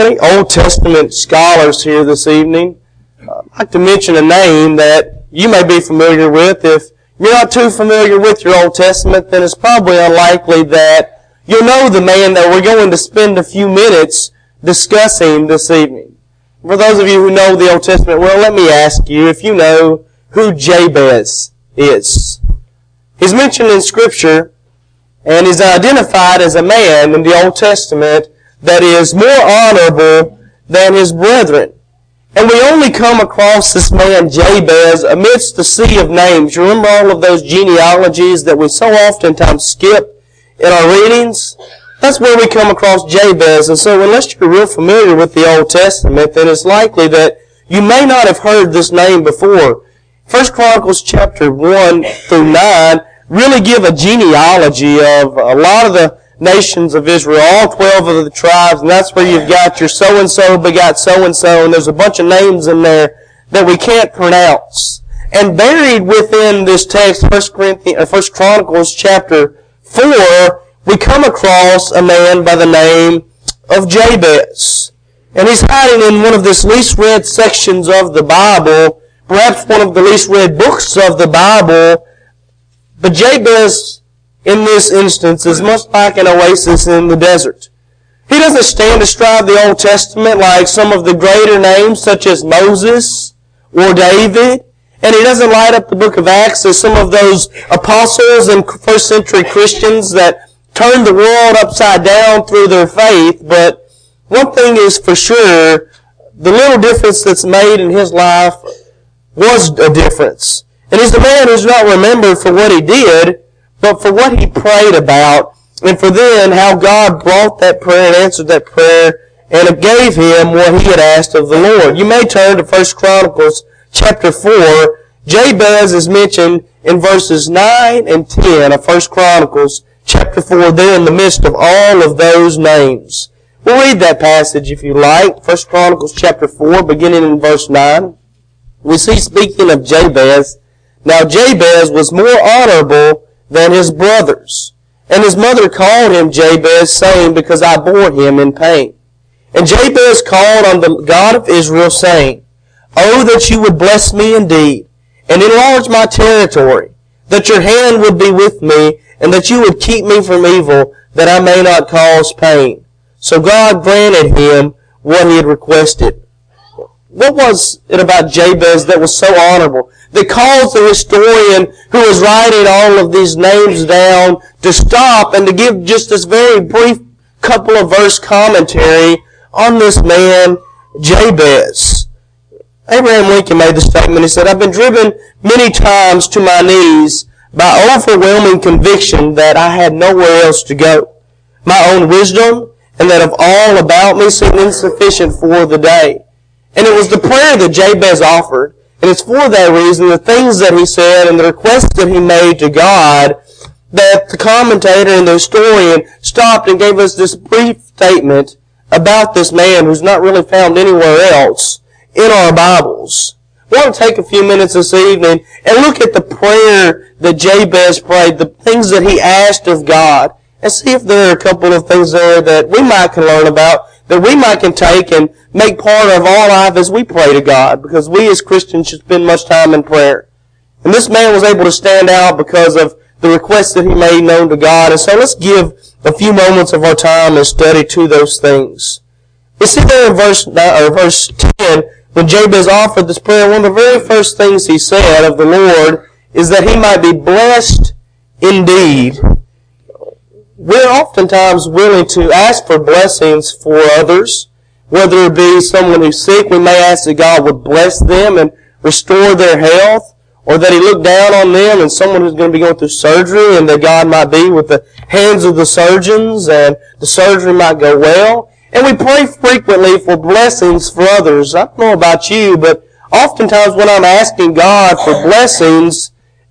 Any Old Testament scholars here this evening? I'd like to mention a name that you may be familiar with. If you're not too familiar with your Old Testament, then it's probably unlikely that you'll know the man that we're going to spend a few minutes discussing this evening. For those of you who know the Old Testament well, let me ask you if you know who Jabez is. He's mentioned in Scripture, and he's identified as a man in the Old Testament that is more honorable than his brethren. And we only come across this man Jabez amidst the sea of names. You remember all of those genealogies that we so oftentimes skip in our readings? That's where we come across Jabez. And so unless you're real familiar with the Old Testament, then it's likely that you may not have heard this name before. 1 Chronicles chapter 1 through 9 really give a genealogy of a lot of the nations of Israel, all 12 of the tribes, and that's where you've got your so-and-so begot so-and-so, and there's a bunch of names in there that we can't pronounce. And buried within this text, 1 Chronicles chapter 4, we come across a man by the name of Jabez. And he's hiding in one of the least read sections of the Bible, perhaps one of the least read books of the Bible. But Jabez, in this instance, is much like an oasis in the desert. He doesn't stand astride the Old Testament like some of the greater names such as Moses or David. And he doesn't light up the book of Acts as some of those apostles and first century Christians that turned the world upside down through their faith. But one thing is for sure, the little difference that's made in his life was a difference. And he's the man who's not remembered for what he did, but for what he prayed about, and for then how God brought that prayer and answered that prayer, and it gave him what he had asked of the Lord. You may turn to 1 Chronicles chapter 4. Jabez is mentioned in verses 9 and 10 of 1 Chronicles chapter 4, there in the midst of all of those names. We'll read that passage if you like. 1 Chronicles chapter 4, beginning in verse 9. We see, speaking of Jabez, now Jabez was more honorable than his brothers. And his mother called him Jabez, saying, because I bore him in pain. And Jabez called on the God of Israel, saying, Oh, that you would bless me indeed, and enlarge my territory, that your hand would be with me, and that you would keep me from evil, that I may not cause pain. So God granted him what he had requested. What was it about Jabez that was so honorable, that caused the historian who was writing all of these names down to stop and to give just this very brief couple of verse commentary on this man, Jabez? Abraham Lincoln made the statement, he said, I've been driven many times to my knees by overwhelming conviction that I had nowhere else to go. My own wisdom and that of all about me seemed insufficient for the day. And it was the prayer that Jabez offered, and it's for that reason, the things that he said and the requests that he made to God, that the commentator and the historian stopped and gave us this brief statement about this man who's not really found anywhere else in our Bibles. I want to take a few minutes this evening and look at the prayer that Jabez prayed, the things that he asked of God, and see if there are a couple of things there that we might can learn about, that we might can take and make part of our life as we pray to God, because we as Christians should spend much time in prayer. And this man was able to stand out because of the requests that he made known to God. And so let's give a few moments of our time and study to those things. You see there in verse 10, when Jabez offered this prayer, one of the very first things he said of the Lord is that he might be blessed indeed. We're oftentimes willing to ask for blessings for others, whether it be someone who's sick. We may ask that God would bless them and restore their health, or that he look down on them and someone who's going to be going through surgery, and that God might be with the hands of the surgeons and the surgery might go well. And we pray frequently for blessings for others. I don't know about you, but oftentimes when I'm asking God for blessings,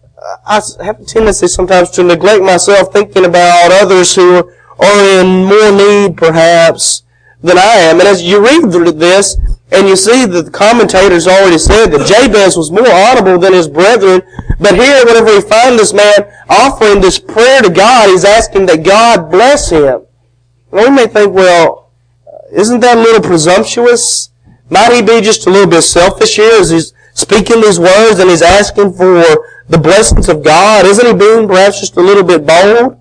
I have a tendency sometimes to neglect myself, thinking about others who are in more need perhaps than I am. And as you read this, and you see that the commentators already said that Jabez was more honorable than his brethren, but here, whenever we find this man offering this prayer to God, he's asking that God bless him. And we may think, well, Isn't that a little presumptuous? Might he be just a little bit selfish here as he's speaking these words and he's asking for the blessings of God? Isn't he being perhaps just a little bit bold?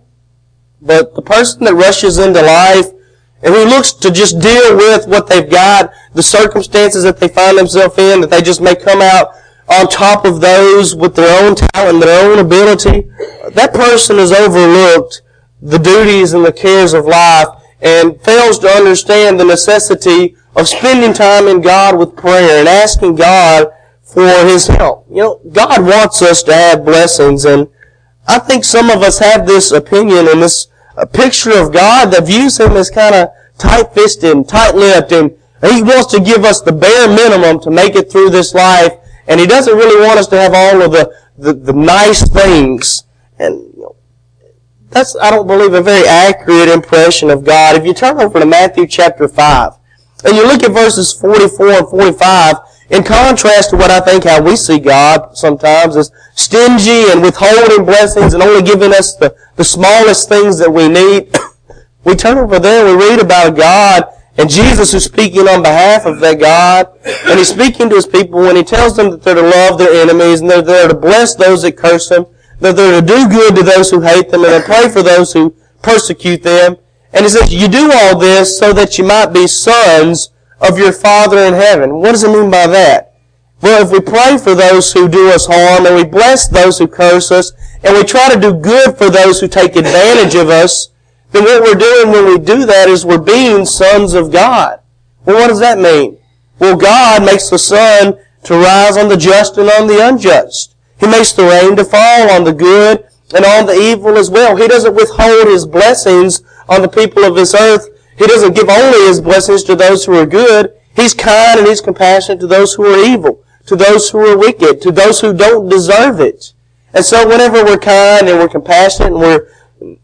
But the person that rushes into life and who looks to just deal with what they've got, the circumstances that they find themselves in, that they just may come out on top of those with their own talent, their own ability, that person has overlooked the duties and the cares of life and fails to understand the necessity of spending time in God with prayer and asking God for His help. You know, God wants us to have blessings, and I think some of us have this opinion and this picture of God that views Him as kind of tight-fisted and tight-lipped, and He wants to give us the bare minimum to make it through this life, and He doesn't really want us to have all of the nice things. And you know, that's, I don't believe, a very accurate impression of God. If you turn over to Matthew chapter 5, and you look at verses 44 and 45, in contrast to what I think how we see God sometimes is stingy and withholding blessings and only giving us the smallest things that we need, we turn over there and we read about a God and Jesus is speaking on behalf of that God, and He's speaking to His people when He tells them that they're to love their enemies and they're there to bless those that curse them, that they're to do good to those who hate them and to pray for those who persecute them. And He says, you do all this so that you might be sons of your Father in heaven. What does it mean by that? Well, if we pray for those who do us harm, and we bless those who curse us, and we try to do good for those who take advantage of us, then what we're doing when we do that is we're being sons of God. Well, what does that mean? Well, God makes the sun to rise on the just and on the unjust. He makes the rain to fall on the good and on the evil as well. He doesn't withhold His blessings on the people of this earth. He doesn't give only His blessings to those who are good. He's kind and He's compassionate to those who are evil, to those who are wicked, to those who don't deserve it. And so whenever we're kind and we're compassionate and we're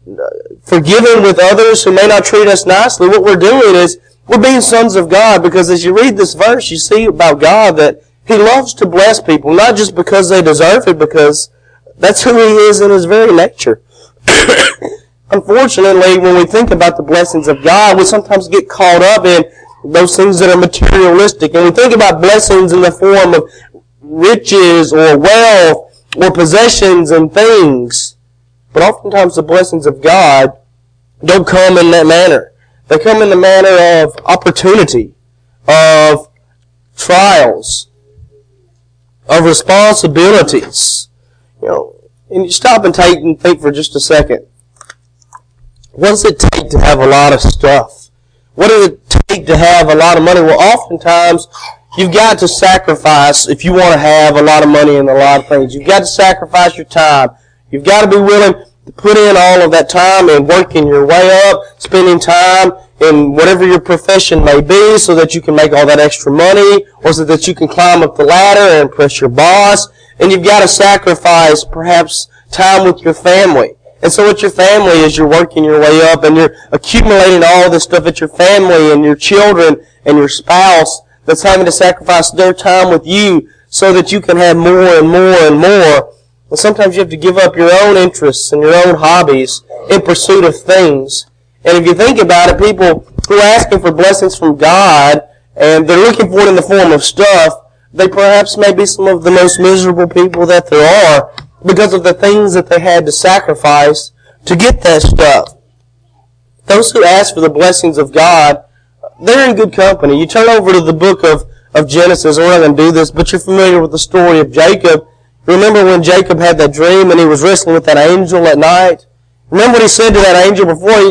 forgiving with others who may not treat us nicely, what we're doing is we're being sons of God, because as you read this verse, you see about God that He loves to bless people, not just because they deserve it, because that's who He is in His very nature. Unfortunately, when we think about the blessings of God, we sometimes get caught up in those things that are materialistic, and we think about blessings in the form of riches or wealth or possessions and things. But oftentimes the blessings of God don't come in that manner. They come in the manner of opportunity, of trials, of responsibilities. You know, and you stop and think for just a second. What does it take to have a lot of stuff? What does it take to have a lot of money? Well, oftentimes you've got to sacrifice if you want to have a lot of money and a lot of things. You've got to sacrifice your time. You've got to be willing to put in all of that time and working your way up, spending time in whatever your profession may be so that you can make all that extra money, or so that you can climb up the ladder and impress your boss. And you've got to sacrifice perhaps time with your family. And so with your family, as you're working your way up and you're accumulating all this stuff at your family and your children and your spouse that's having to sacrifice their time with you so that you can have more and more and more. And sometimes you have to give up your own interests and your own hobbies in pursuit of things. And if you think about it, people who are asking for blessings from God and they're looking for it in the form of stuff, they perhaps may be some of the most miserable people that there are because of the things that they had to sacrifice to get that stuff. Those who ask for the blessings of God, they're in good company. You turn over to the book of Genesis. We're not going to do this, but you're familiar with the story of Jacob. Remember when Jacob had that dream and he was wrestling with that angel at night? Remember what he said to that angel before he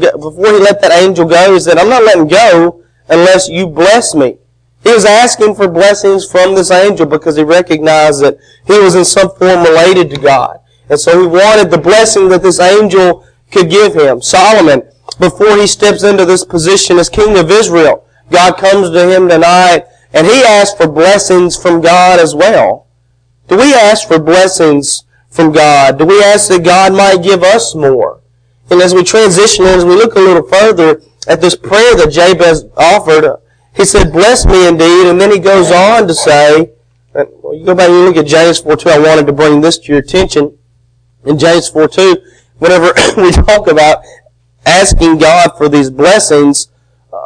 let that angel go? He said, I'm not letting go unless you bless me. He was asking for blessings from this angel because he recognized that he was in some form related to God. And so he wanted the blessing that this angel could give him. Solomon, before he steps into this position as king of Israel, God comes to him tonight and he asks for blessings from God as well. Do we ask for blessings from God? Do we ask that God might give us more? And as we transition and as we look a little further at this prayer that Jabez offered, he said, bless me indeed, and then he goes on to say, well, you go back and you look at James 4:2, I wanted to bring this to your attention. In James 4:2, whenever we talk about asking God for these blessings,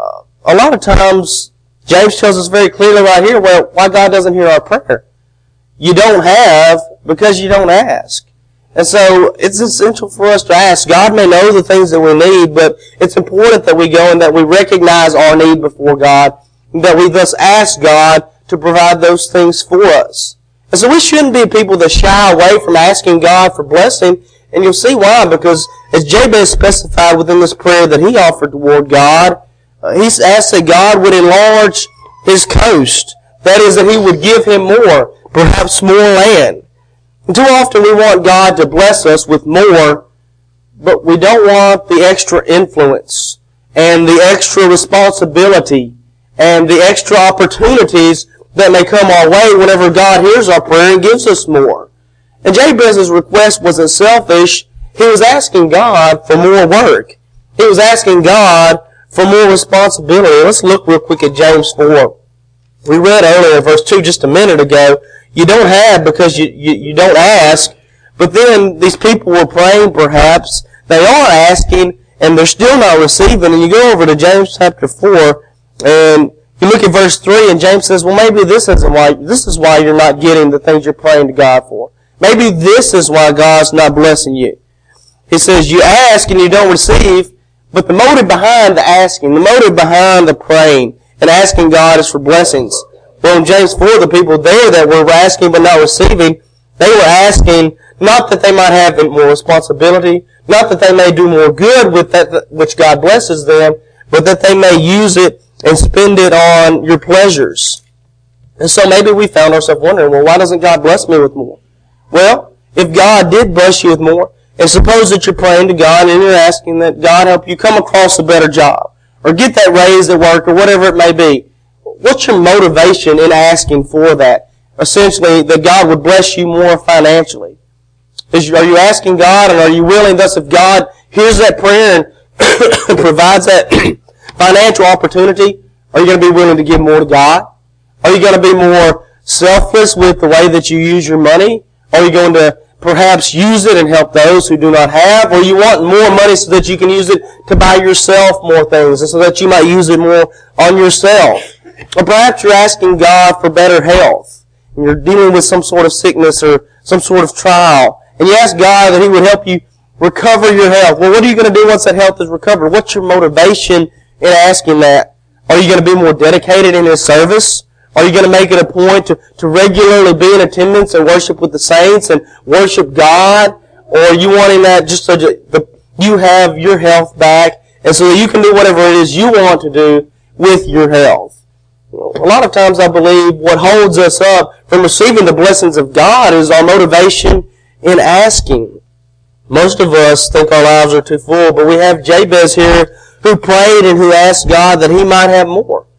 a lot of times, James tells us very clearly right here why God doesn't hear our prayer. You don't have because you don't ask. And so it's essential for us to ask. God may know the things that we need, but it's important that we go and that we recognize our need before God, and that we thus ask God to provide those things for us. And so we shouldn't be people that shy away from asking God for blessing, and you'll see why, because as Jabez specified within this prayer that he offered toward God, he asked that God would enlarge his coast. That is, that he would give him more, perhaps more land. And too often we want God to bless us with more, but we don't want the extra influence and the extra responsibility and the extra opportunities that may come our way whenever God hears our prayer and gives us more. And Jabez's request wasn't selfish. He was asking God for more work. He was asking God for more responsibility. Let's look real quick at James 4. We read earlier, verse 2, just a minute ago, you don't have because you don't ask. But then these people were praying, perhaps. They are asking, and they're still not receiving. And you go over to James chapter 4, and you look at verse 3, and James says, well, maybe this is why you're not getting the things you're praying to God for. Maybe this is why God's not blessing you. He says, you ask and you don't receive, but the motive behind the asking, the motive behind the praying and asking God is for blessings. Well, in James 4, the people there that were asking but not receiving, they were asking not that they might have more responsibility, not that they may do more good with that which God blesses them, but that they may use it and spend it on your pleasures. And so maybe we found ourselves wondering, well, why doesn't God bless me with more? Well, if God did bless you with more, and suppose that you're praying to God and you're asking that God help you come across a better job, or get that raise at work, or whatever it may be, what's your motivation in asking for that? Essentially, that God would bless you more financially. Are you asking God, and are you willing, thus, if God hears that prayer and provides that financial opportunity, are you going to be willing to give more to God? Are you going to be more selfless with the way that you use your money? Are you going to perhaps use it and help those who do not have? Or you want more money so that you can use it to buy yourself more things, and so that you might use it more on yourself? Or perhaps you're asking God for better health, and you're dealing with some sort of sickness or some sort of trial, and you ask God that He would help you recover your health. Well, what are you going to do once that health is recovered? What's your motivation in asking that? Are you going to be more dedicated in His service? Are you going to make it a point to regularly be in attendance and worship with the saints and worship God? Or are you wanting that just so that you have your health back and so that you can do whatever it is you want to do with your health? A lot of times I believe what holds us up from receiving the blessings of God is our motivation in asking. Most of us think our lives are too full, but we have Jabez here who prayed and who asked God that he might have more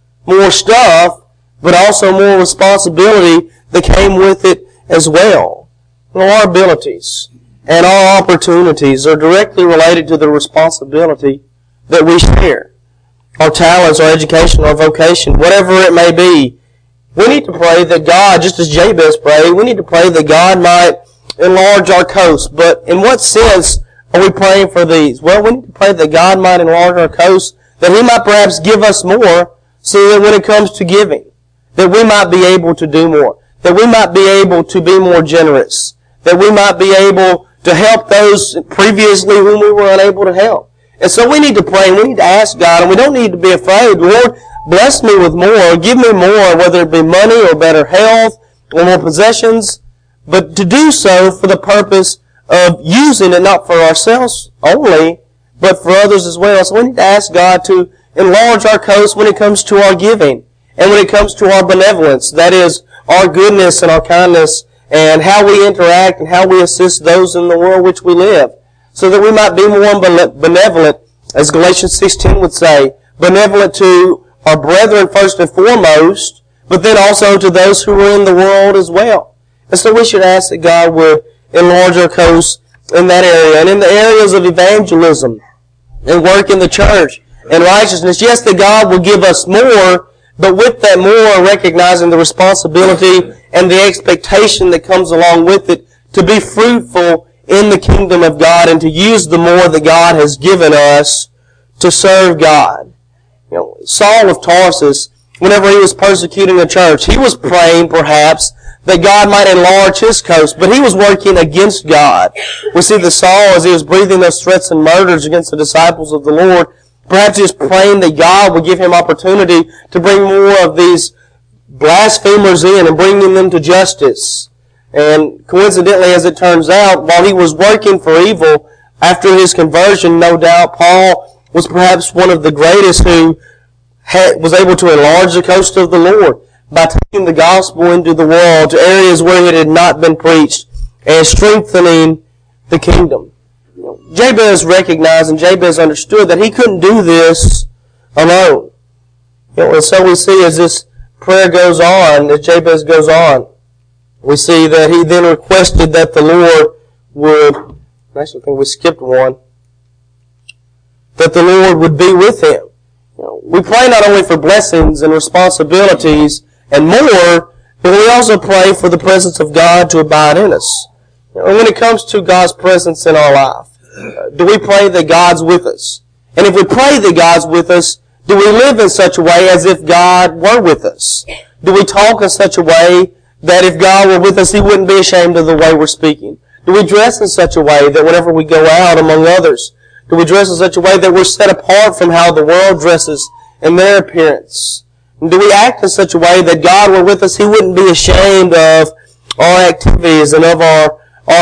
stuff, but also more responsibility that came with it as well. Our abilities and our opportunities are directly related to the responsibility that we share. Our talents, our education, our vocation, whatever it may be, we need to pray that God, just as Jabez prayed, we need to pray that God might enlarge our coast. But in what sense are we praying for these? Well, we need to pray that God might enlarge our coast, that He might perhaps give us more, so that when it comes to giving, that we might be able to do more, that we might be able to be more generous, that we might be able to help those previously whom we were unable to help. And so we need to pray, and we need to ask God, and we don't need to be afraid. Lord, bless me with more, give me more, whether it be money or better health or more possessions, but to do so for the purpose of using it not for ourselves only, but for others as well. So we need to ask God to enlarge our coast when it comes to our giving and when it comes to our benevolence, that is, our goodness and our kindness and how we interact and how we assist those in the world which we live, so that we might be more benevolent, as Galatians 6:10 would say, benevolent to our brethren first and foremost, but then also to those who are in the world as well. And so we should ask that God would enlarge our coast in that area. And in the areas of evangelism and work in the church and righteousness, yes, that God will give us more, but with that more, recognizing the responsibility and the expectation that comes along with it to be fruitful in the kingdom of God and to use the more that God has given us to serve God. Saul of Tarsus, whenever he was persecuting a church, he was praying perhaps that God might enlarge his coast, but he was working against God. We see that Saul, as he was breathing those threats and murders against the disciples of the Lord, perhaps he was praying that God would give him opportunity to bring more of these blasphemers in and bringing them to justice. And coincidentally, as it turns out, while he was working for evil, after his conversion, no doubt, Paul was perhaps one of the greatest who was able to enlarge the coast of the Lord by taking the gospel into the world to areas where it had not been preached and strengthening the kingdom. Jabez recognized and Jabez understood that he couldn't do this alone. And so we see as this prayer goes on, as Jabez goes on, we see that he then requested that the Lord would, actually I think we skipped one, that the Lord would be with him. We pray not only for blessings and responsibilities and more, but we also pray for the presence of God to abide in us. And when it comes to God's presence in our life, do we pray that God's with us? And if we pray that God's with us, do we live in such a way as if God were with us? Do we talk in such a way that if God were with us, He wouldn't be ashamed of the way we're speaking? Do we dress in such a way that whenever we go out among others, do we dress in such a way that we're set apart from how the world dresses in their appearance? And do we act in such a way that God were with us, He wouldn't be ashamed of our activities and of our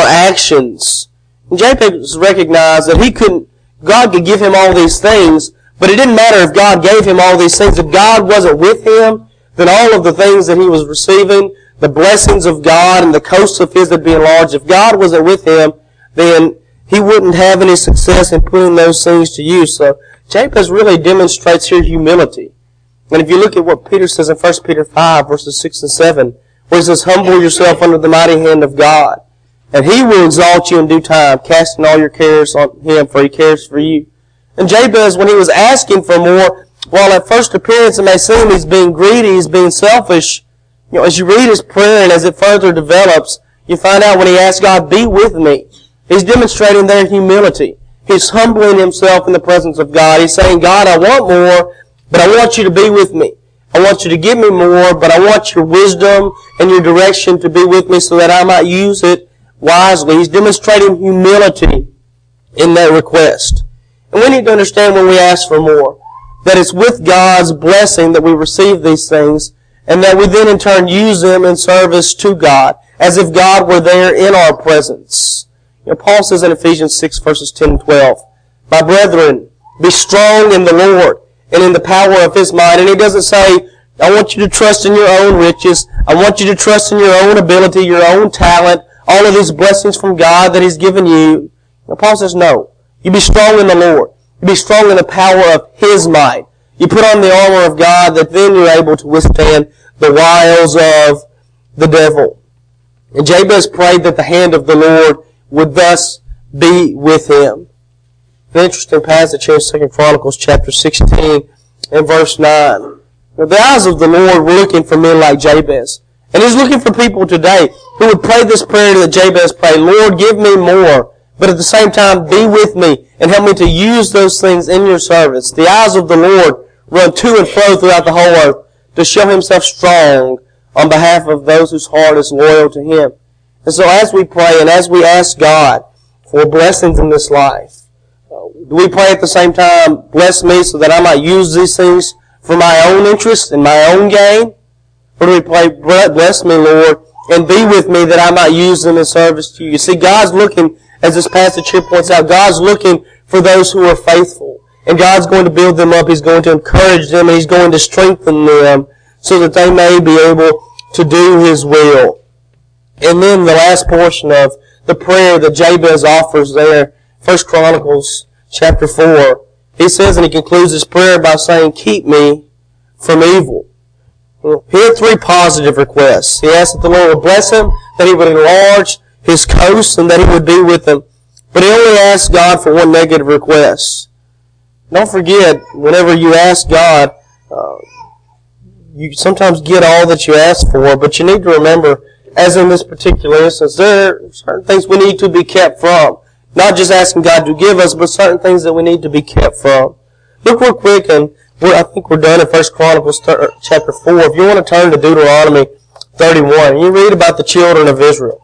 actions? And Jabez recognized that God could give him all these things, but it didn't matter if God gave him all these things. If God wasn't with him, then all of the things that he was receiving, the blessings of God and the coasts of his would be enlarged. If God wasn't with him, then he wouldn't have any success in putting those things to use. So Jabez really demonstrates here humility. And if you look at what Peter says in 1 Peter 5, verses 6 and 7, where he says, "Humble yourself under the mighty hand of God, and He will exalt you in due time, casting all your cares on Him, for He cares for you." And Jabez, when he was asking for more, while at first appearance it may seem he's being greedy, he's being selfish, as you read his prayer and as it further develops, you find out when he asks God, "Be with me," he's demonstrating their humility. He's humbling himself in the presence of God. He's saying, "God, I want more, but I want you to be with me. I want you to give me more, but I want your wisdom and your direction to be with me so that I might use it wisely." He's demonstrating humility in that request. And we need to understand when we ask for more, that it's with God's blessing that we receive these things, and that we then in turn use them in service to God, as if God were there in our presence. Paul says in Ephesians 6, verses 10 and 12, "My brethren, be strong in the Lord and in the power of His might." And he doesn't say, "I want you to trust in your own riches. I want you to trust in your own ability, your own talent, all of these blessings from God that He's given you." And Paul says, no. You be strong in the Lord. You be strong in the power of His might. You put on the armor of God, that then you're able to withstand the wiles of the devil. And Jabez prayed that the hand of the Lord would thus be with him. An interesting passage here in 2 Chronicles chapter 16 and verse 9. The eyes of the Lord were looking for men like Jabez. And He's looking for people today who would pray this prayer that Jabez prayed, "Lord, give me more, but at the same time, be with me and help me to use those things in your service." The eyes of the Lord run to and fro throughout the whole earth to show Himself strong on behalf of those whose heart is loyal to Him. And so as we pray and as we ask God for blessings in this life, do we pray at the same time, "Bless me so that I might use these things for my own interest and my own gain"? Or do we pray, "Bless me, Lord, and be with me that I might use them in service to you"? You see, God's looking, as this passage here points out, God's looking for those who are faithful. And God's going to build them up. He's going to encourage them. And He's going to strengthen them so that they may be able to do His will. And then the last portion of the prayer that Jabez offers there, 1 Chronicles chapter 4, he says, and he concludes his prayer by saying, "Keep me from evil." He had three positive requests. He asked that the Lord would bless him, that He would enlarge his coast, and that He would be with him. But he only asked God for one negative request. Don't forget, whenever you ask God, you sometimes get all that you ask for, but you need to remember, as in this particular instance, there are certain things we need to be kept from. Not just asking God to give us, but certain things that we need to be kept from. Look real quick in I think we're done in 1 Chronicles chapter 4. If you want to turn to Deuteronomy 31, you read about the children of Israel.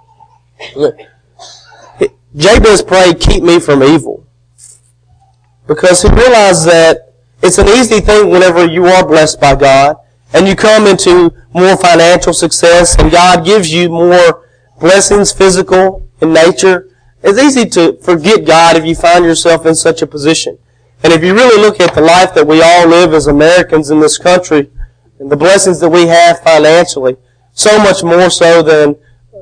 Jabez prayed, keep me from evil. Because he realized that it's an easy thing whenever you are blessed by God and you come into more financial success and God gives you more blessings, physical in nature. It's easy to forget God if you find yourself in such a position. And if you really look at the life that we all live as Americans in this country and the blessings that we have financially, so much more so than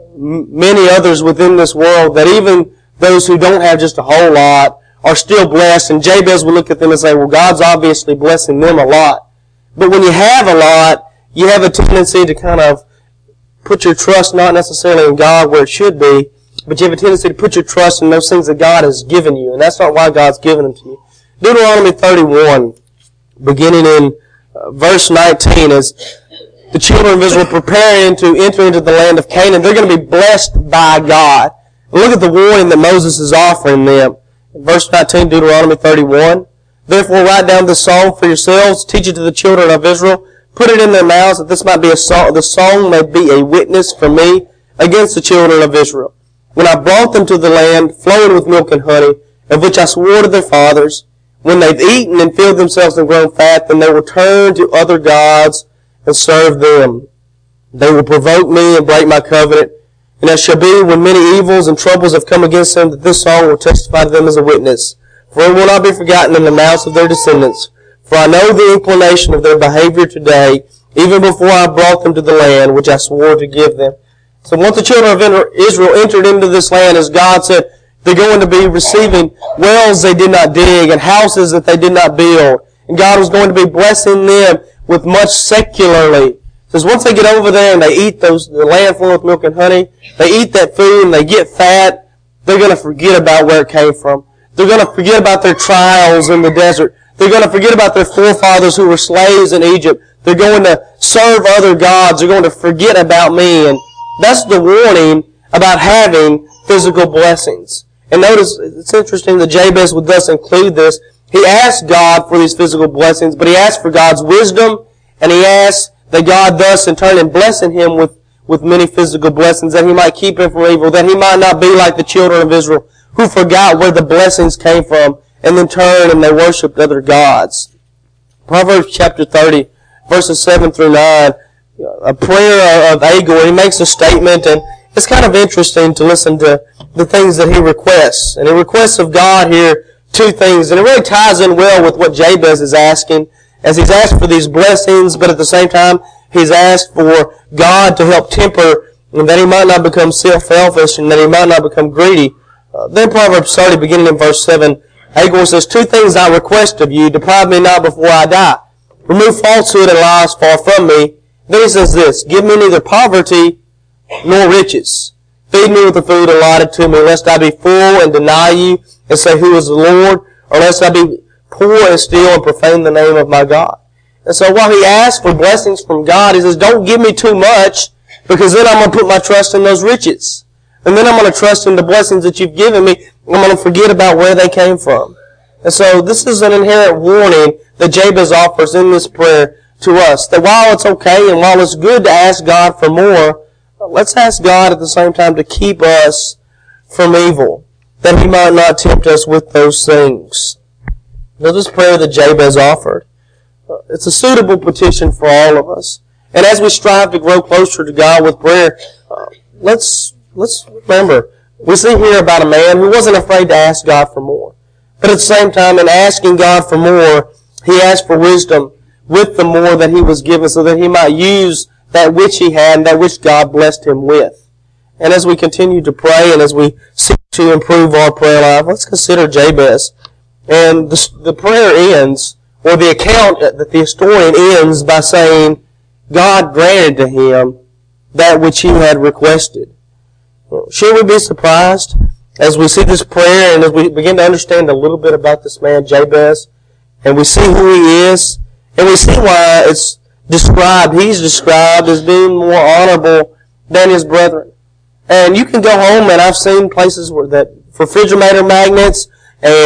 many others within this world, that even those who don't have just a whole lot are still blessed. And Jabez would look at them and say, well, God's obviously blessing them a lot. But when you have a lot, you have a tendency to kind of put your trust not necessarily in God where it should be, but you have a tendency to put your trust in those things that God has given you. And that's not why God's given them to you. Deuteronomy 31, beginning in verse 19, is the children of Israel preparing to enter into the land of Canaan. They're going to be blessed by God. And look at the warning that Moses is offering them. In verse 19, Deuteronomy 31, therefore write down this song for yourselves, teach it to the children of Israel, put it in their mouths, that this might be a song, the song may be a witness for me against the children of Israel. When I brought them to the land flowing with milk and honey, of which I swore to their fathers, when they've eaten and filled themselves and grown fat, then they will turn to other gods and serve them. They will provoke me and break my covenant. And it shall be when many evils and troubles have come against them that this song will testify to them as a witness. For it will not be forgotten in the mouths of their descendants. For I know the inclination of their behavior today, even before I brought them to the land which I swore to give them. So once the children of Israel entered into this land, as God said, they're going to be receiving wells they did not dig and houses that they did not build. And God was going to be blessing them with much secularly. It says once they get over there and they eat the land full of milk and honey, they eat that food and they get fat, they're going to forget about where it came from. They're going to forget about their trials in the desert. They're going to forget about their forefathers who were slaves in Egypt. They're going to serve other gods. They're going to forget about me. And that's the warning about having physical blessings. And notice, it's interesting that Jabez would thus include this. He asked God for these physical blessings, but he asked for God's wisdom, and he asked that God thus in turn in blessing him with many physical blessings, that he might keep him from evil, that he might not be like the children of Israel who forgot where the blessings came from and then turned and they worshipped other gods. Proverbs chapter 30, verses 7 through 9, a prayer of Agur, he makes a statement, and it's kind of interesting to listen to the things that he requests. And he requests of God here two things, and it really ties in well with what Jabez is asking, as he's asked for these blessings, but at the same time, he's asked for God to help temper, and that he might not become self-selfish, and that he might not become greedy. Then Proverbs 30, beginning in verse 7, Agur says, two things I request of you, deprive me not before I die. Remove falsehood and lies far from me. Then he says this, give me neither poverty nor riches. Feed me with the food allotted to me, lest I be full and deny you and say, who is the Lord? Or lest I be poor and steal and profane the name of my God. And so while he asks for blessings from God, he says, don't give me too much, because then I'm going to put my trust in those riches. And then I'm going to trust in the blessings that you've given me. I'm going to forget about where they came from. And so this is an inherent warning that Jabez offers in this prayer to us. That while it's okay and while it's good to ask God for more, let's ask God at the same time to keep us from evil, that he might not tempt us with those things. Now this prayer that Jabez offered, it's a suitable petition for all of us. And as we strive to grow closer to God with prayer, let's remember, we see here about a man who wasn't afraid to ask God for more. But at the same time, in asking God for more, he asked for wisdom with the more that he was given so that he might use that which he had and that which God blessed him with. And as we continue to pray and as we seek to improve our prayer life, let's consider Jabez. And the prayer ends, or the account that the historian ends by saying, God granted to him that which he had requested. Should we be surprised as we see this prayer and as we begin to understand a little bit about this man, Jabez, and we see who he is, and we see why he's described as being more honorable than his brethren. And you can go home, and I've seen places where that refrigerator magnets and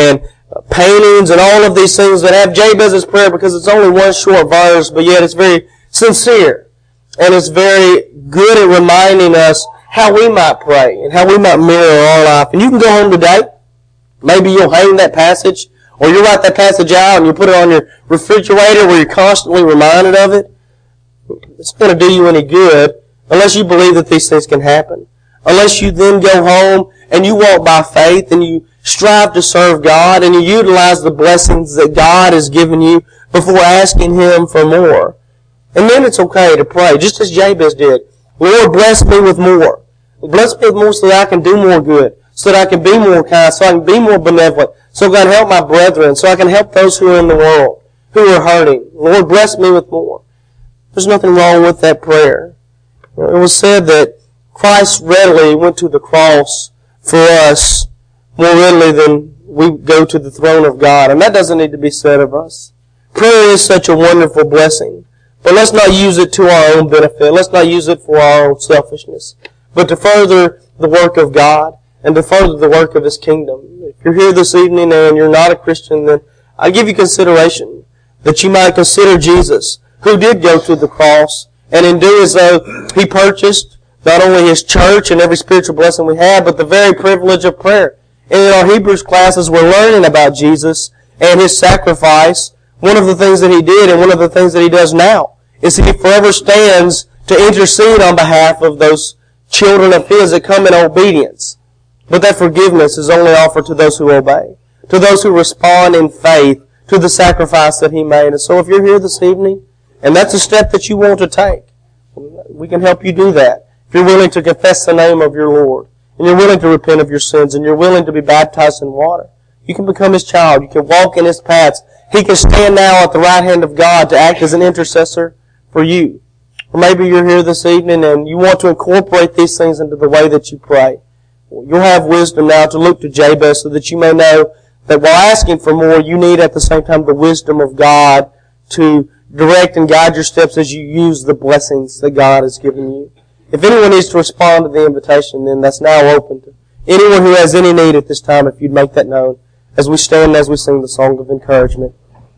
paintings and all of these things that have Jabez's prayer because it's only one short verse, but yet it's very sincere. And it's very good at reminding us how we might pray and how we might mirror our life. And you can go home today. Maybe you'll hang that passage, or you'll write that passage out and you put it on your refrigerator where you're constantly reminded of it. It's not going to do you any good unless you believe that these things can happen. Unless you then go home and you walk by faith and you strive to serve God and you utilize the blessings that God has given you before asking Him for more. And then it's okay to pray, just as Jabez did. Lord, bless me with more. Bless me with more so that I can do more good, so that I can be more kind, so I can be more benevolent, so I can help my brethren, so I can help those who are in the world, who are hurting. Lord, bless me with more. There's nothing wrong with that prayer. It was said that Christ readily went to the cross for us more readily than we go to the throne of God. And that doesn't need to be said of us. Prayer is such a wonderful blessing. But let's not use it to our own benefit. Let's not use it for our own selfishness. But to further the work of God and to further the work of His kingdom. If you're here this evening and you're not a Christian, then I give you consideration that you might consider Jesus, who did go to the cross, and in doing so, He purchased not only His church and every spiritual blessing we have, but the very privilege of prayer. And in our Hebrews classes, we're learning about Jesus and His sacrifice. One of the things that He did and one of the things that He does now is He forever stands to intercede on behalf of those children of His that come in obedience. But that forgiveness is only offered to those who obey, to those who respond in faith to the sacrifice that He made. And so if you're here this evening, and that's a step that you want to take, we can help you do that. If you're willing to confess the name of your Lord, and you're willing to repent of your sins, and you're willing to be baptized in water, you can become His child. You can walk in His paths. He can stand now at the right hand of God to act as an intercessor for you. Or maybe you're here this evening and you want to incorporate these things into the way that you pray. You'll have wisdom now to look to Jabez so that you may know that while asking for more, you need at the same time the wisdom of God to direct and guide your steps as you use the blessings that God has given you. If anyone needs to respond to the invitation, then that's now open to anyone who has any need at this time, if you'd make that known as we stand and as we sing the song of encouragement.